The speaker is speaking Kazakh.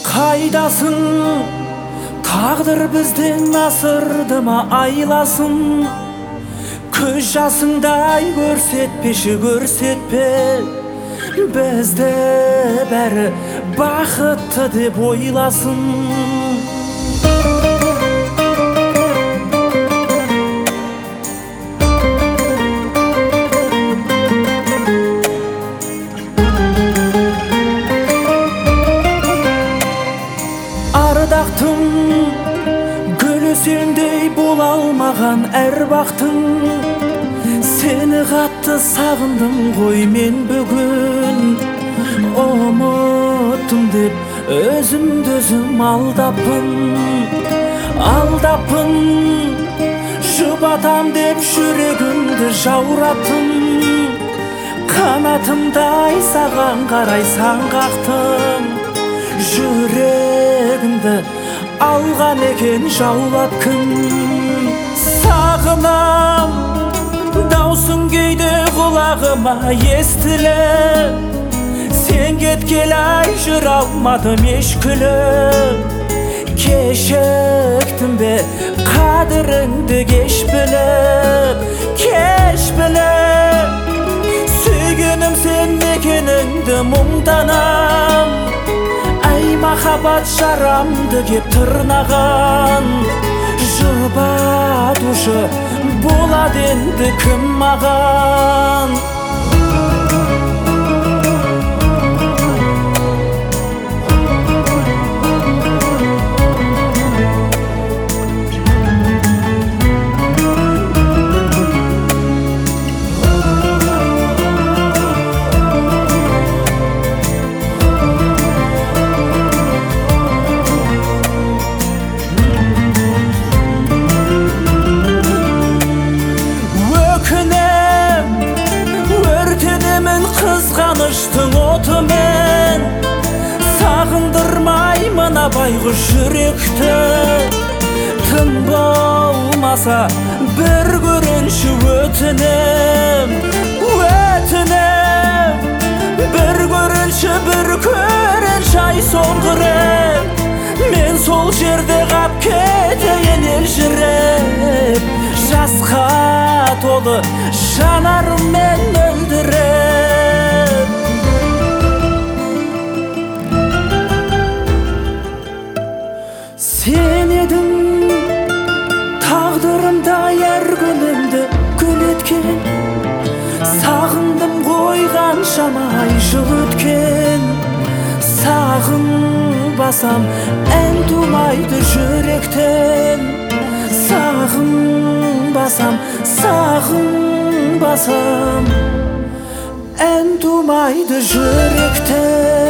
Қайдасың, тағдыр бізден асырды ма айласын? Көз жасыңдай көрсетпеші, көрсетпе бізді, бәрі бақытты деп ойласын. Ардақтың гүлі сендей бола алмаған әр бақтың, сені қатты сағындым ғой мен бүгін. Ұмыттым деп өзімді өзім алдаппын, жұбатам деп жүрегімді жаураттым. Қанатымдай саған қарай сан қақтым, жүрегімді алған екен жаулап кім. Сағынам, даусың кейде құлағыма естілі, сен кеткелі ай жүр алмадым еш күліп. Кешіктім бе қадіріңді кеш біліп, сүйгенім сен екеніңді мұңданам. Ай махаббат жарамды кеп тырнаған, жұбатушы болады енді кім маған? Қызғаныштың отымен сағындырмай мына байғұс жүректі. Тым болмаса бір көрінші өтінем, бір көрінші, бір көрінші ай соңғы рет. Мен сол жерде қап кетейін елжіреп, жасқа толы жанарыммен мөлдіреп. Сен едің тағдырымда әр күнімді гүл еткен, сағындым ғой қаншама ай жыл өткен. Сағынбасам ән тумайды жүректен, сағынбасам ән тумайды жүректен.